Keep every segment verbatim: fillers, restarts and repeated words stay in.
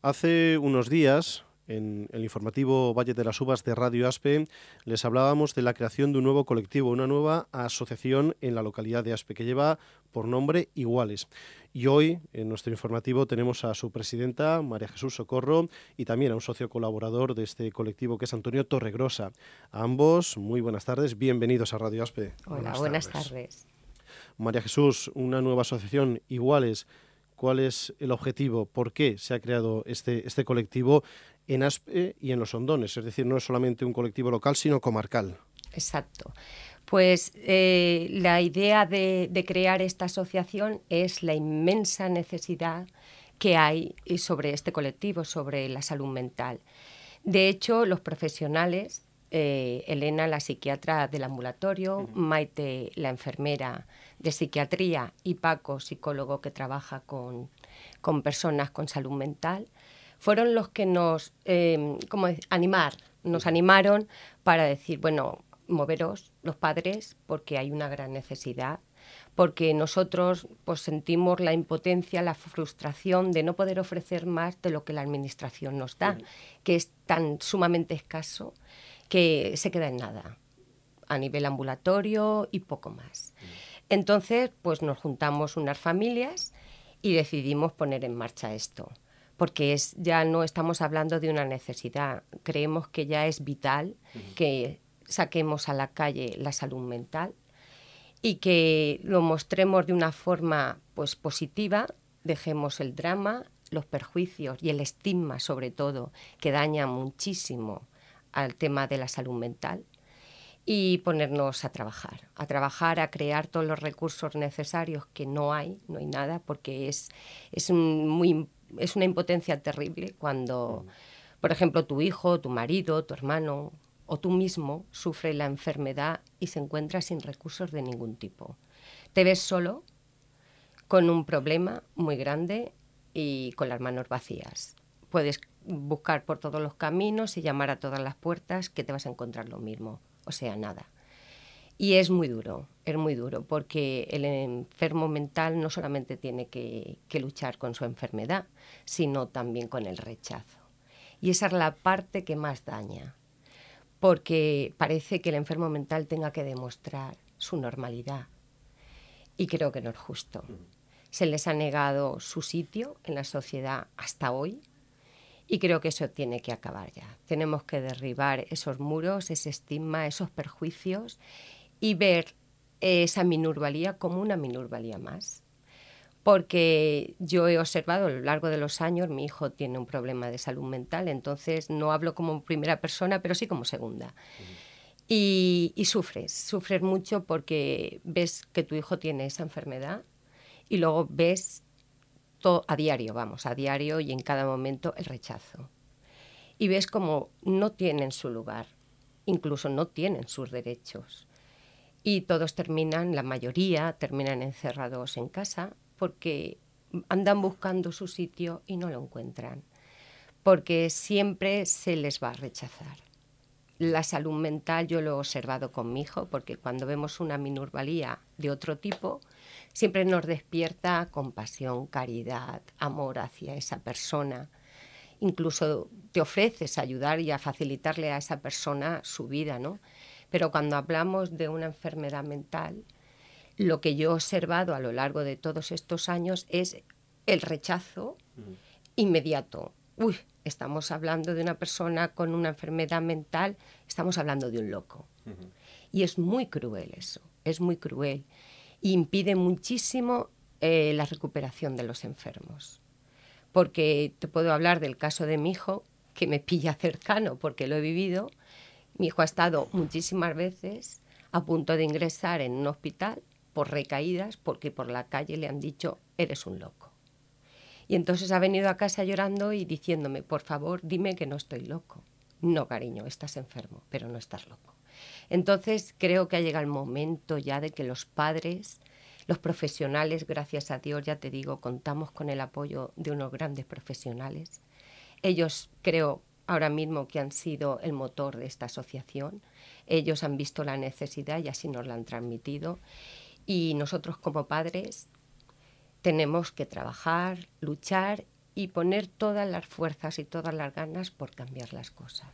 Hace unos días, en el informativo Valle de las Uvas de Radio Aspe, les hablábamos de la creación de un nuevo colectivo, una nueva asociación en la localidad de Aspe, que lleva por nombre Iguales. Y hoy, en nuestro informativo, tenemos a su presidenta, María Jesús Socorro, y también a un socio colaborador de este colectivo, que es Antonio Torregrosa. A ambos, muy buenas tardes, bienvenidos a Radio Aspe. Hola, buenas, buenas tardes. tardes. María Jesús, una nueva asociación, Iguales. ¿Cuál es el objetivo? ¿Por qué se ha creado este, este colectivo en Aspe y en Los Hondones? Es decir, no es solamente un colectivo local, sino comarcal. Exacto. Pues eh, la idea de, de crear esta asociación es la inmensa necesidad que hay sobre este colectivo, sobre la salud mental. De hecho, los profesionales, eh, Elena, la psiquiatra del ambulatorio, uh-huh. Maite, la enfermera de psiquiatría, y Paco, psicólogo que trabaja con, con personas con salud mental, fueron los que nos, eh, como animar, nos animaron para decir, bueno, moveros los padres porque hay una gran necesidad, porque nosotros pues sentimos la impotencia, la frustración de no poder ofrecer más de lo que la administración nos da, uh-huh. que es tan sumamente escaso que se queda en nada, a nivel ambulatorio y poco más. Uh-huh. Entonces, pues nos juntamos unas familias y decidimos poner en marcha esto, porque es, ya no estamos hablando de una necesidad, creemos que ya es vital uh-huh. que saquemos a la calle la salud mental y que lo mostremos de una forma pues positiva, dejemos el drama, los perjuicios y el estigma sobre todo, que daña muchísimo al tema de la salud mental, y ponernos a trabajar, a trabajar, a crear todos los recursos necesarios que no hay, no hay nada, porque es, es, un muy, es una impotencia terrible cuando, por ejemplo, tu hijo, tu marido, tu hermano o tú mismo sufre la enfermedad y se encuentra sin recursos de ningún tipo. Te ves solo, con un problema muy grande y con las manos vacías. Puedes buscar por todos los caminos y llamar a todas las puertas que te vas a encontrar lo mismo, o sea, nada. Y es muy duro, es muy duro, porque el enfermo mental no solamente tiene que, que luchar con su enfermedad, sino también con el rechazo. Y esa es la parte que más daña, porque parece que el enfermo mental tenga que demostrar su normalidad. Y creo que no es justo. Se les ha negado su sitio en la sociedad hasta hoy y creo que eso tiene que acabar ya. Tenemos que derribar esos muros, ese estigma, esos perjuicios y ver esa minusvalía como una minusvalía más. Porque yo he observado a lo largo de los años, mi hijo tiene un problema de salud mental, entonces no hablo como primera persona, pero sí como segunda. Uh-huh. Y, y sufres, sufres mucho porque ves que tu hijo tiene esa enfermedad y luego ves todo a diario, vamos, a diario y en cada momento el rechazo. Y ves como no tienen su lugar, incluso no tienen sus derechos. Y todos terminan, la mayoría terminan encerrados en casa, porque andan buscando su sitio y no lo encuentran, porque siempre se les va a rechazar. La salud mental yo lo he observado con mi hijo, porque cuando vemos una minusvalía de otro tipo, siempre nos despierta compasión, caridad, amor hacia esa persona. Incluso te ofreces a ayudar y a facilitarle a esa persona su vida, ¿no? Pero cuando hablamos de una enfermedad mental, lo que yo he observado a lo largo de todos estos años es el rechazo uh-huh. inmediato. Uy, estamos hablando de una persona con una enfermedad mental, estamos hablando de un loco. Uh-huh. Y es muy cruel eso, es muy cruel. Y impide muchísimo eh, la recuperación de los enfermos. Porque te puedo hablar del caso de mi hijo, que me pilla cercano porque lo he vivido. Mi hijo ha estado muchísimas veces a punto de ingresar en un hospital por recaídas, porque por la calle le han dicho, eres un loco. Y entonces ha venido a casa llorando y diciéndome, por favor, dime que no estoy loco. No, cariño, estás enfermo, pero no estás loco. Entonces creo que ha llegado el momento ya de que los padres, los profesionales, gracias a Dios, ya te digo, contamos con el apoyo de unos grandes profesionales. Ellos creo ahora mismo que han sido el motor de esta asociación. Ellos han visto la necesidad y así nos la han transmitido. Y nosotros como padres tenemos que trabajar, luchar y poner todas las fuerzas y todas las ganas por cambiar las cosas.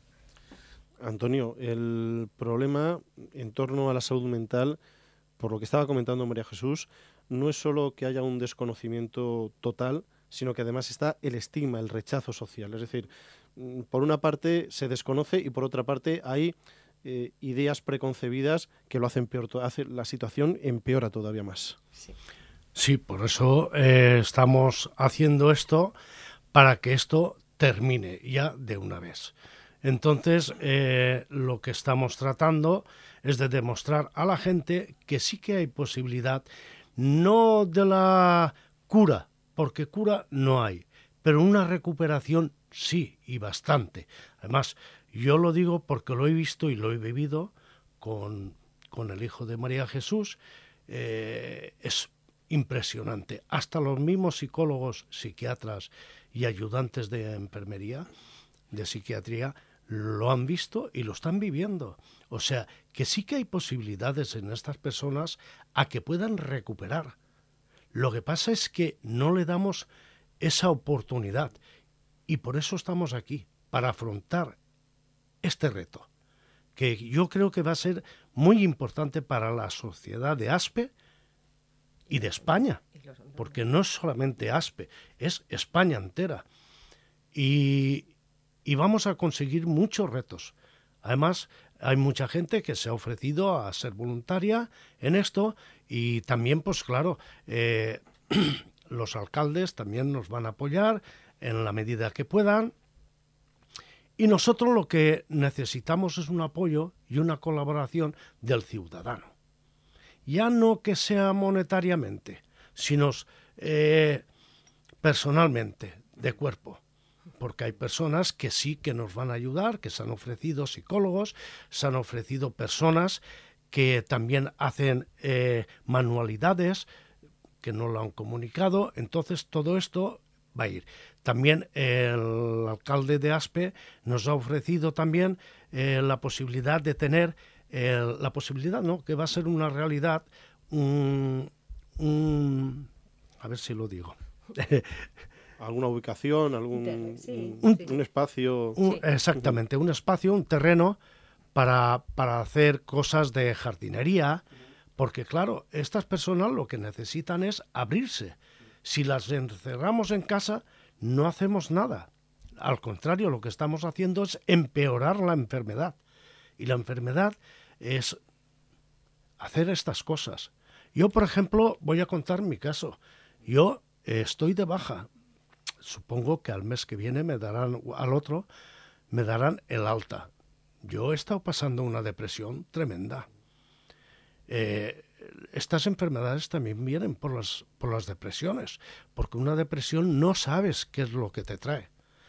Antonio, el problema en torno a la salud mental, por lo que estaba comentando María Jesús, no es solo que haya un desconocimiento total, sino que además está el estigma, el rechazo social. Es decir, por una parte se desconoce y por otra parte hay eh, ideas preconcebidas que lo hacen peor, hace la situación empeora todavía más. Sí, sí por eso eh, estamos haciendo esto, para que esto termine ya de una vez. Entonces, eh, lo que estamos tratando es de demostrar a la gente que sí que hay posibilidad, no de la cura, porque cura no hay, pero una recuperación sí, y bastante. Además, yo lo digo porque lo he visto y lo he vivido con, con el hijo de María Jesús. Eh, es impresionante. Hasta los mismos psicólogos, psiquiatras y ayudantes de enfermería, de psiquiatría, lo han visto y lo están viviendo. O sea, que sí que hay posibilidades en estas personas a que puedan recuperar. Lo que pasa es que no le damos esa oportunidad y por eso estamos aquí, para afrontar este reto, que yo creo que va a ser muy importante para la sociedad de Aspe y de España, porque no es solamente Aspe, es España entera. Y, y vamos a conseguir muchos retos. Además, hay mucha gente que se ha ofrecido a ser voluntaria en esto y también, pues claro, eh, los alcaldes también nos van a apoyar en la medida que puedan. Y nosotros lo que necesitamos es un apoyo y una colaboración del ciudadano. Ya no que sea monetariamente, sino eh, personalmente, de cuerpo. Porque hay personas que sí que nos van a ayudar, que se han ofrecido psicólogos, se han ofrecido personas que también hacen eh, manualidades, que no lo han comunicado. Entonces todo esto va a ir. También el alcalde de Aspe nos ha ofrecido también eh, la posibilidad de tener, eh, la posibilidad, ¿no?, que va a ser una realidad, un, un a ver si lo digo. ¿Alguna ubicación, algún sí, un, sí. un espacio? Un, Sí. Exactamente, un espacio, un terreno para, para hacer cosas de jardinería, porque claro, estas personas lo que necesitan es abrirse. Si las encerramos en casa, no hacemos nada. Al contrario, lo que estamos haciendo es empeorar la enfermedad. Y la enfermedad es hacer estas cosas. Yo, por ejemplo, voy a contar mi caso. Yo eh, estoy de baja. Supongo que al mes que viene me darán, al otro, me darán el alta. Yo he estado pasando una depresión tremenda. Eh, estas enfermedades también vienen por las, por las depresiones, porque una depresión no sabes qué es lo que te trae.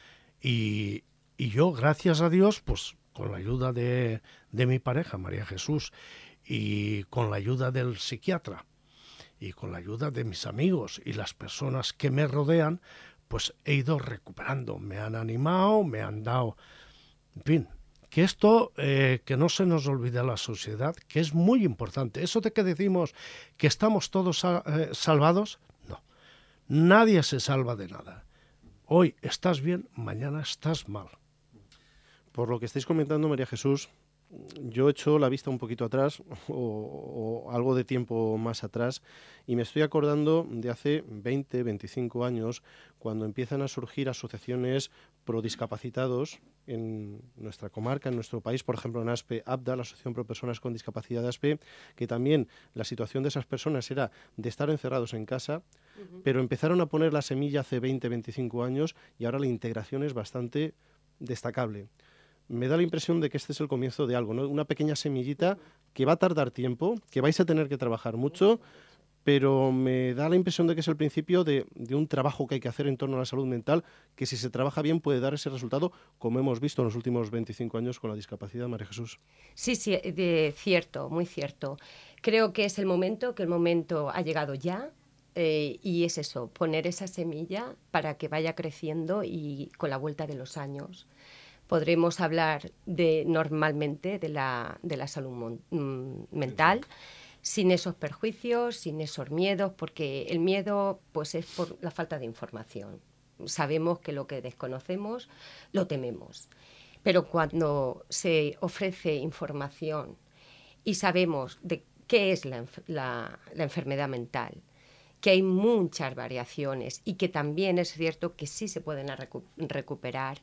Y, y yo, gracias a Dios, pues con la ayuda de, de mi pareja, María Jesús, y con la ayuda del psiquiatra, y con la ayuda de mis amigos y las personas que me rodean, pues he ido recuperando, me han animado, me han dado, en fin, que esto, eh, que no se nos olvide a la sociedad, que es muy importante. Eso de que decimos que estamos todos eh, salvados, no, nadie se salva de nada. Hoy estás bien, mañana estás mal. Por lo que estáis comentando, María Jesús, yo he hecho la vista un poquito atrás o, o algo de tiempo más atrás y me estoy acordando de hace veinte, veinticinco años cuando empiezan a surgir asociaciones pro discapacitados en nuestra comarca, en nuestro país, por ejemplo en Aspe, APDA, la Asociación Pro Personas con Discapacidad de Aspe, que también la situación de esas personas era de estar encerrados en casa, uh-huh. pero empezaron a poner la semilla hace veinte, veinticinco años y ahora la integración es bastante destacable. Me da la impresión de que este es el comienzo de algo, ¿no? Una pequeña semillita que va a tardar tiempo, que vais a tener que trabajar mucho, pero me da la impresión de que es el principio de, de un trabajo que hay que hacer en torno a la salud mental, que si se trabaja bien puede dar ese resultado, como hemos visto en los últimos veinticinco años con la discapacidad, María Jesús. Sí, sí, de cierto, muy cierto. Creo que es el momento, que el momento ha llegado ya, eh, y es eso, poner esa semilla para que vaya creciendo y con la vuelta de los años podremos hablar de normalmente de la, de la salud mon, mental, sin esos perjuicios, sin esos miedos, porque el miedo pues es por la falta de información. sabemos que lo que desconocemos lo tememos. Pero cuando se ofrece información y sabemos de qué es la, la, la enfermedad mental, que hay muchas variaciones y que también es cierto que sí se pueden recu- recuperar,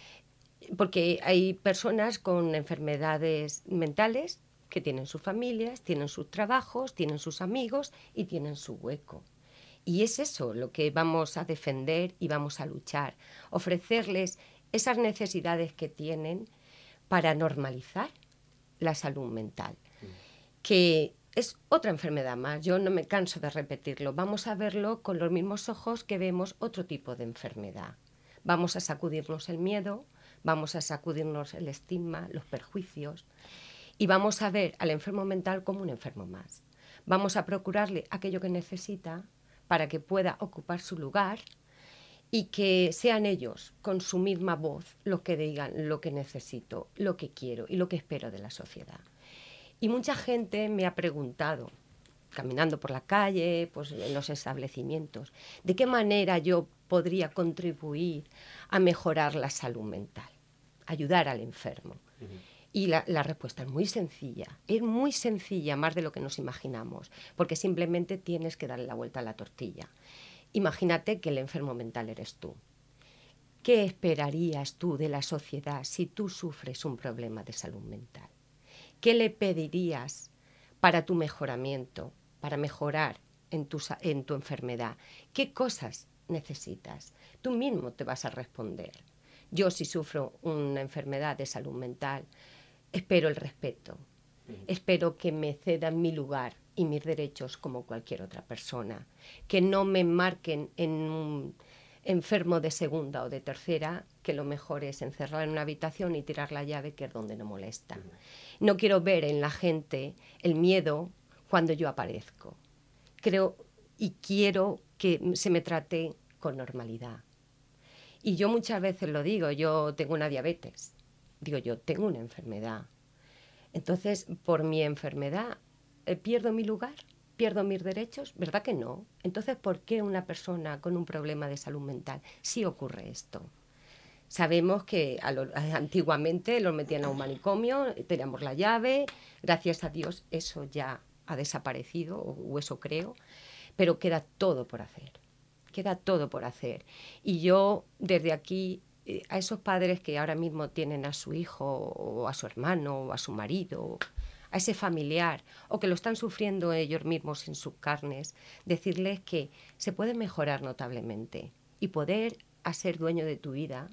porque hay personas con enfermedades mentales que tienen sus familias, tienen sus trabajos, tienen sus amigos y tienen su hueco. Y es eso lo que vamos a defender y vamos a luchar, ofrecerles esas necesidades que tienen para normalizar la salud mental, que es otra enfermedad más. Yo no me canso de repetirlo. Vamos a verlo con los mismos ojos que vemos otro tipo de enfermedad. Vamos a sacudirnos el miedo, vamos a sacudirnos el estigma, los perjuicios, y vamos a ver al enfermo mental como un enfermo más. Vamos a procurarle aquello que necesita para que pueda ocupar su lugar y que sean ellos, con su misma voz, los que digan lo que necesito, lo que quiero y lo que espero de la sociedad. Y mucha gente me ha preguntado, caminando por la calle, pues en los establecimientos, ¿de qué manera yo podría contribuir a mejorar la salud mental, ayudar al enfermo? Uh-huh. Y la, la respuesta es muy sencilla, es muy sencilla, más de lo que nos imaginamos, porque simplemente tienes que darle la vuelta a la tortilla. Imagínate que el enfermo mental eres tú. ¿Qué esperarías tú de la sociedad si tú sufres un problema de salud mental? ¿Qué le pedirías para tu mejoramiento, para mejorar en tu, en tu enfermedad? ¿Qué cosas necesitas? Tú mismo te vas a responder. Yo, si sufro una enfermedad de salud mental, espero el respeto. Espero que me cedan mi lugar y mis derechos como cualquier otra persona. Que no me marquen en un enfermo de segunda o de tercera, que lo mejor es encerrar en una habitación y tirar la llave, que es donde no molesta. No quiero ver en la gente el miedo cuando yo aparezco. Creo y quiero que se me trate con normalidad. Y yo muchas veces lo digo, yo tengo una diabetes. Digo, yo tengo una enfermedad. Entonces, por mi enfermedad, eh, ¿pierdo mi lugar? ¿Pierdo mis derechos? ¿Verdad que no? Entonces, ¿por qué una persona con un problema de salud mental sí ocurre esto? Sabemos que a lo, antiguamente los metían a un manicomio, teníamos la llave, gracias a Dios eso ya ha desaparecido, o eso creo, pero queda todo por hacer, queda todo por hacer. Y yo desde aquí, eh, a esos padres que ahora mismo tienen a su hijo, o a su hermano, o a su marido, a ese familiar, o que lo están sufriendo ellos mismos en sus carnes, decirles que se puede mejorar notablemente y poder a ser dueño de tu vida,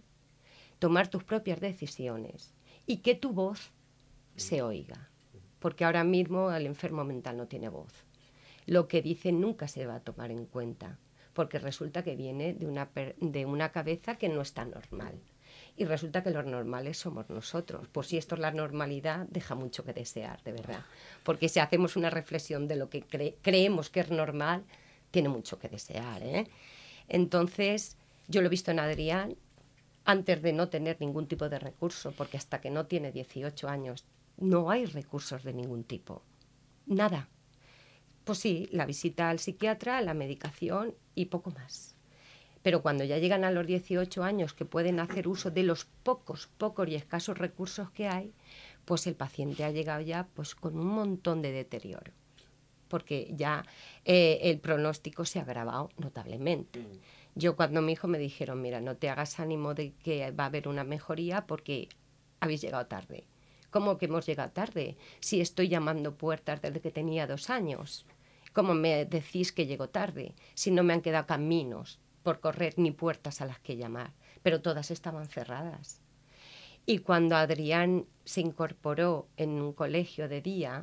tomar tus propias decisiones y que tu voz se oiga. Porque ahora mismo el enfermo mental no tiene voz. Lo que dice nunca se va a tomar en cuenta, porque resulta que viene de una, de una cabeza que no está normal. Y resulta que los normales somos nosotros. Pues si esto es la normalidad, deja mucho que desear, de verdad. Porque si hacemos una reflexión de lo que cre- creemos que es normal, tiene mucho que desear, ¿eh? Entonces, yo lo he visto en Adrián, antes de no tener ningún tipo de recurso, porque hasta que no tiene dieciocho años no hay recursos de ningún tipo. Nada. Pues sí, la visita al psiquiatra, la medicación y poco más. Pero cuando ya llegan a los dieciocho años, que pueden hacer uso de los pocos, pocos y escasos recursos que hay, pues el paciente ha llegado ya pues con un montón de deterioro. Porque ya eh, el pronóstico se ha agravado notablemente. Yo cuando mi hijo me dijeron, mira, no te hagas ánimo de que va a haber una mejoría porque habéis llegado tarde. ¿Cómo que hemos llegado tarde? Si estoy llamando puertas desde que tenía dos años. ¿Cómo me decís que llego tarde? Si no me han quedado caminos por correr ni puertas a las que llamar. Pero todas estaban cerradas. Y cuando Adrián se incorporó en un colegio de día,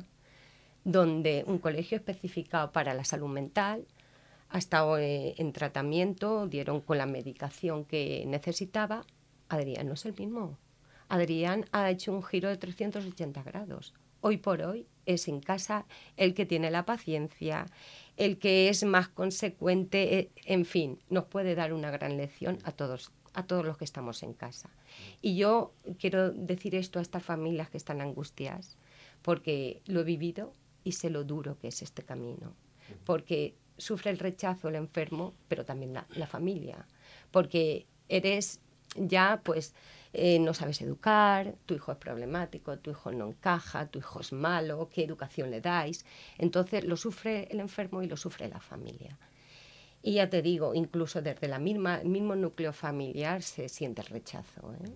donde un colegio especificado para la salud mental, ha estado eh, en tratamiento, dieron con la medicación que necesitaba, Adrián no es el mismo. Adrián ha hecho un giro de trescientos ochenta grados. Hoy por hoy es en casa el que tiene la paciencia, el que es más consecuente, eh, en fin, nos puede dar una gran lección a todos, a todos los que estamos en casa. Y yo quiero decir esto a estas familias que están angustiadas, porque lo he vivido y sé lo duro que es este camino. Porque sufre el rechazo el enfermo, pero también la, la familia. porque eres ya, pues, eh, no sabes educar, tu hijo es problemático, tu hijo no encaja, tu hijo es malo, ¿qué educación le dais? Entonces lo sufre el enfermo y lo sufre la familia. Y ya te digo, incluso desde la misma, el mismo núcleo familiar se siente el rechazo, ¿eh?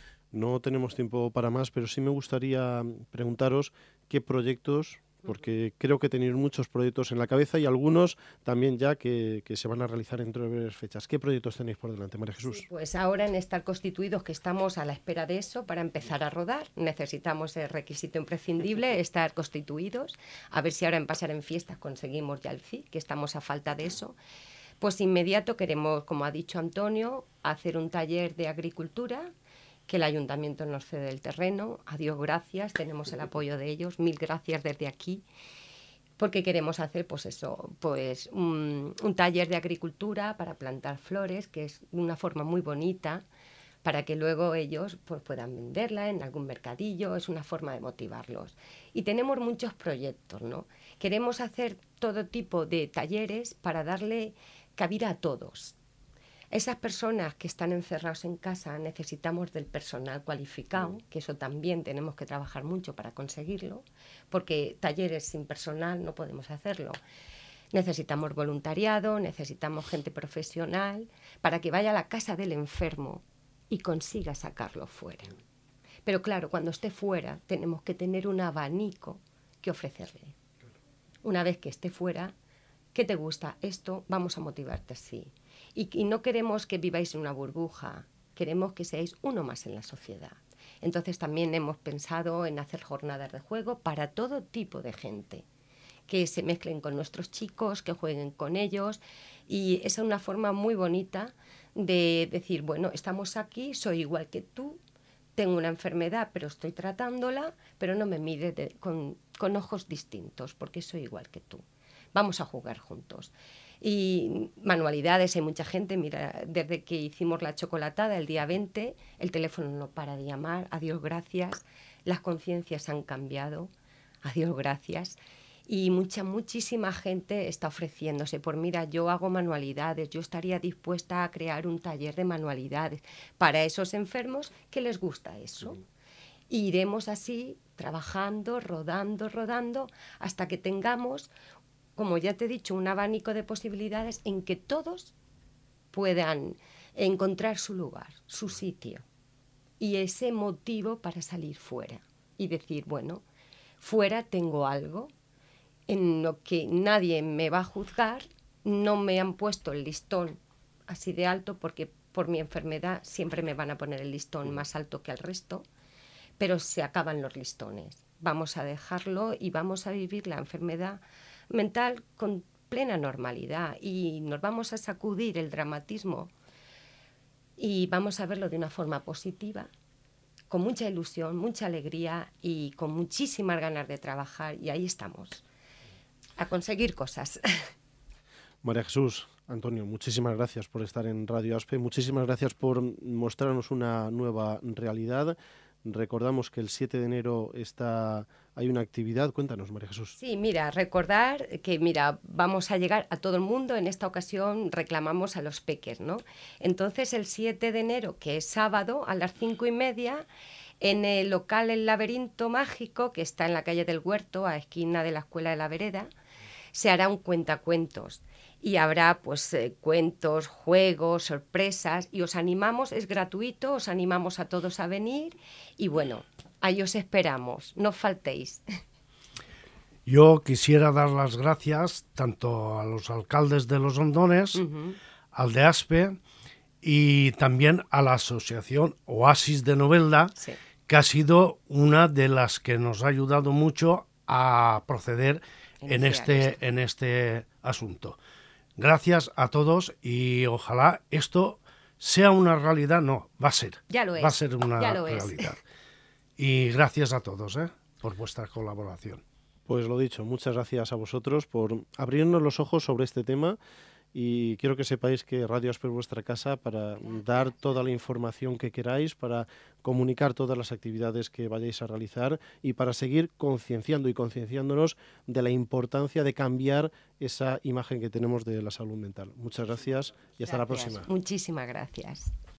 No tenemos tiempo para más, pero sí me gustaría preguntaros qué proyectos, porque creo que tenéis muchos proyectos en la cabeza y algunos también ya que, que se van a realizar dentro de breves fechas. ¿Qué proyectos tenéis por delante, María Jesús? Sí, pues ahora en estar constituidos, que estamos a la espera de eso para empezar a rodar, necesitamos el requisito imprescindible, estar constituidos, a ver si ahora en pasar en fiestas conseguimos ya el F I, que estamos a falta de eso. Pues inmediato queremos, como ha dicho Antonio, hacer un taller de agricultura, que el ayuntamiento nos cede el terreno. A Dios gracias, tenemos el apoyo de ellos, mil gracias desde aquí, porque queremos hacer, pues eso, pues un, un taller de agricultura para plantar flores, que es una forma muy bonita, para que luego ellos pues, puedan venderla en algún mercadillo, es una forma de motivarlos. Y tenemos muchos proyectos, ¿no? Queremos hacer todo tipo de talleres para darle cabida a todos. Esas personas que están encerrados en casa necesitamos del personal cualificado, que eso también tenemos que trabajar mucho para conseguirlo, porque talleres sin personal no podemos hacerlo. Necesitamos voluntariado, necesitamos gente profesional para que vaya a la casa del enfermo y consiga sacarlo fuera. Pero claro, cuando esté fuera tenemos que tener un abanico que ofrecerle. Una vez que esté fuera, ¿qué te gusta? Esto, vamos a motivarte así. Y, y no queremos que viváis en una burbuja, queremos que seáis uno más en la sociedad. Entonces también hemos pensado en hacer jornadas de juego para todo tipo de gente, que se mezclen con nuestros chicos, que jueguen con ellos, y esa es una forma muy bonita de decir, bueno, estamos aquí, soy igual que tú, tengo una enfermedad, pero estoy tratándola, pero no me mires de, con, con ojos distintos, porque soy igual que tú. Vamos a jugar juntos. Y manualidades, hay mucha gente, mira, desde que hicimos la chocolatada el día veinte, el teléfono no para de llamar, a Dios gracias, las conciencias han cambiado, a Dios gracias, y mucha, muchísima gente está ofreciéndose por, mira, yo hago manualidades, yo estaría dispuesta a crear un taller de manualidades para esos enfermos que les gusta eso. Sí. Y iremos así, trabajando, rodando, rodando, hasta que tengamos, como ya te he dicho, un abanico de posibilidades en que todos puedan encontrar su lugar, su sitio, y ese motivo para salir fuera y decir, bueno, fuera tengo algo en lo que nadie me va a juzgar, no me han puesto el listón así de alto, porque por mi enfermedad siempre me van a poner el listón más alto que al resto, pero se acaban los listones. Vamos a dejarlo y vamos a vivir la enfermedad mental con plena normalidad y nos vamos a sacudir el dramatismo y vamos a verlo de una forma positiva, con mucha ilusión, mucha alegría y con muchísimas ganas de trabajar, y ahí estamos, a conseguir cosas. María Jesús, Antonio, muchísimas gracias por estar en Radio Aspe, muchísimas gracias por mostrarnos una nueva realidad. Recordamos que el siete de enero está, hay una actividad. Cuéntanos, María Jesús. Sí, mira, recordar que mira, vamos a llegar a todo el mundo. En esta ocasión reclamamos a los peques, ¿no? Entonces, el siete de enero, que es sábado, a las cinco y media, en el local El Laberinto Mágico, que está en la calle del Huerto, a esquina de la Escuela de la Vereda, se hará un cuentacuentos. Y habrá pues eh, cuentos, juegos, sorpresas, y os animamos, es gratuito, os animamos a todos a venir y bueno, ahí os esperamos, no faltéis. Yo quisiera dar las gracias tanto a los alcaldes de Los Hondones, uh-huh. al de Aspe y también a la asociación Oasis de Novelda, sí. que ha sido una de las que nos ha ayudado mucho a proceder en este, esto. en este asunto. Gracias a todos y ojalá esto sea una realidad. No, va a ser. Ya lo es. Va a ser una ya lo realidad. Es. Y gracias a todos ¿eh? por vuestra colaboración. Pues lo dicho, muchas gracias a vosotros por abrirnos los ojos sobre este tema y quiero que sepáis que Radio Aspe es vuestra casa para dar toda la información que queráis, para comunicar todas las actividades que vayáis a realizar y para seguir concienciando y concienciándonos de la importancia de cambiar esa imagen que tenemos de la salud mental. Muchas gracias y hasta Gracias. la próxima. Muchísimas gracias.